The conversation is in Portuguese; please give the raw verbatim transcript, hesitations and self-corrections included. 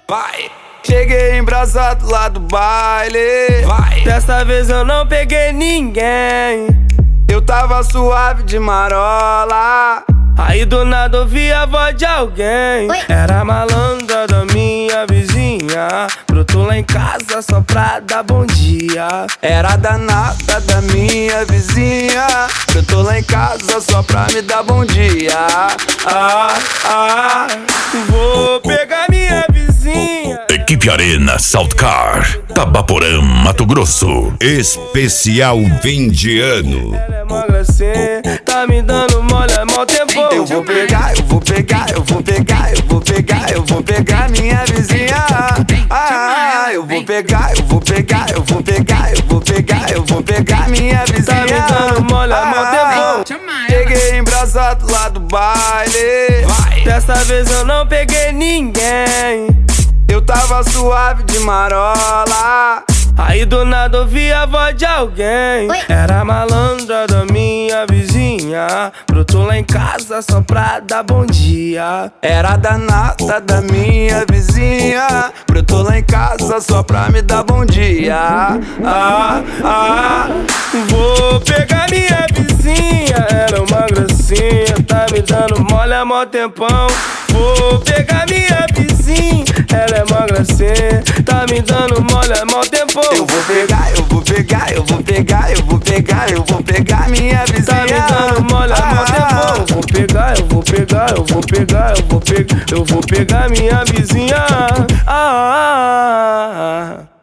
Vai. Cheguei embrasado lá do baile. Vai. Dessa vez eu não peguei ninguém. Eu tava suave de marola. Aí do nada ouvi a voz de alguém. Oi. Era a malandra da minha vizinha. Brotou lá em casa só pra dar bom dia. Era a danada da minha vizinha. Eu tô lá em casa só pra me dar bom dia. Ah, ah, vou pegar minha vizinha. Equipe Arena Saltcar, Tabaporã, Mato Grosso. Especial fim de ano. Ela é magra assim, tá me dando mole há mó tempo. Eu vou pegar, eu vou pegar, eu vou pegar, eu vou pegar, eu vou pegar minha vizinha. Ah, eu vou pegar, eu vou pegar, eu vou pegar, eu vou pegar, eu vou pegar minha vizinha. Tá me dando mole há mó tempo. Cheguei embrasado lá do baile. Vai. Dessa vez eu não peguei ninguém. Eu tava suave de marola. Aí do nada ouvi a voz de alguém. Oi. Era a malandra da minha vizinha. Brotou lá em casa só pra dar bom dia. Era a danada da minha vizinha. Brotou lá em casa só pra me dar bom dia. Ah, ah, vou pegar minha vizinha. Ela é uma gracinha, tá me dando mole há mó tempão. Vou pegar minha vizinha. Ela é uma gracinha, tá me dando mole há mó tempão. Eu vou pegar, eu vou pegar, eu vou pegar, eu vou pegar, eu vou pegar minha vizinha. Tá me dando mole há mó tempão. Eu vou pegar, eu vou pegar, eu vou pegar, eu vou pegar, eu vou pegar minha vizinha. Ah, ah, ah.